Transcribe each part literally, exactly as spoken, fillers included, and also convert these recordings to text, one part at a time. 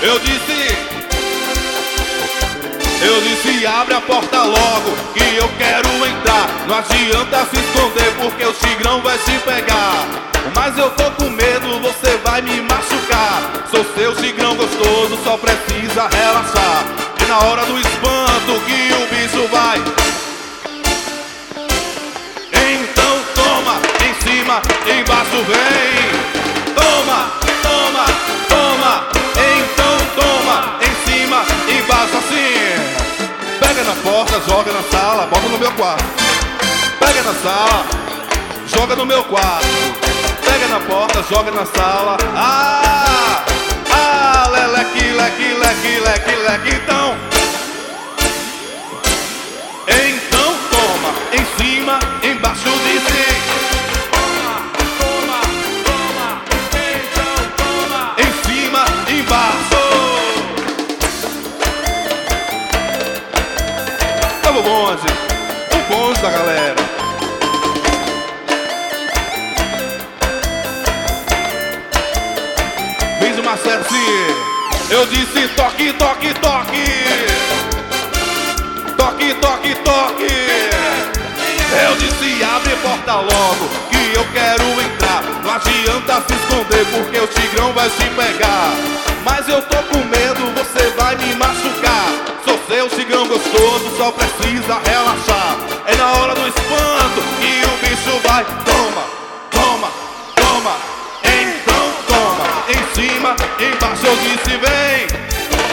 Eu disse, eu disse abre a porta logo que eu quero entrar. Não adianta se esconder porque o tigrão vai te pegar. Mas eu tô com medo, você vai me machucar. Sou seu tigrão gostoso, só precisa relaxar. E na hora do espanto que o bicho vai, então toma, em cima, embaixo vem. Toma, toma, toma, então toma, em cima, embaixo assim. Pega na porta, joga na sala, bota no meu quarto. Pega na sala, joga no meu quarto. Pega na porta, joga na sala. Ah, ah, leleque, leque, leque, leque, leque. Então, então toma, em cima, embaixo de si. Toma, toma, toma, então toma, em cima, embaixo. Tava o bonde, o bonde da galera. Fiz uma certinha. Eu disse toque, toque, toque. Toque, toque, toque. Eu disse abre a porta logo que eu quero entrar. Não adianta se esconder porque o tigrão vai te pegar. Mas eu tô com medo, você vai me machucar. Sou seu tigrão gostoso, só precisa relaxar. É na hora do espanto que o bicho vai. Toma, toma, toma. Então toma, em cima, embaixo eu disse vem.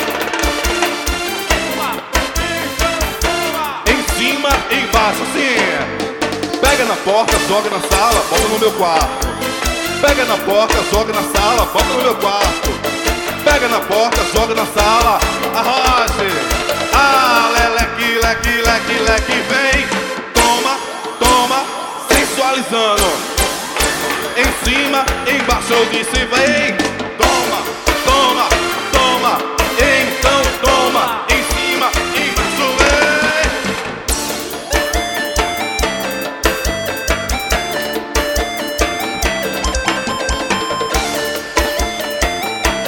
Em cima, embaixo assim. Pega na porta, joga na sala, bota no meu quarto. Pega na porta, joga na sala, bota no meu quarto. Pega na porta, joga na sala. Arroche. Ah, leleque, leque, leque, leque, vem. Toma, toma, sensualizando. Em cima, embaixo eu disse vem. Toma, toma, toma. Então toma, em cima, embaixo vem.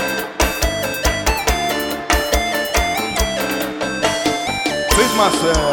Fez Marcelo.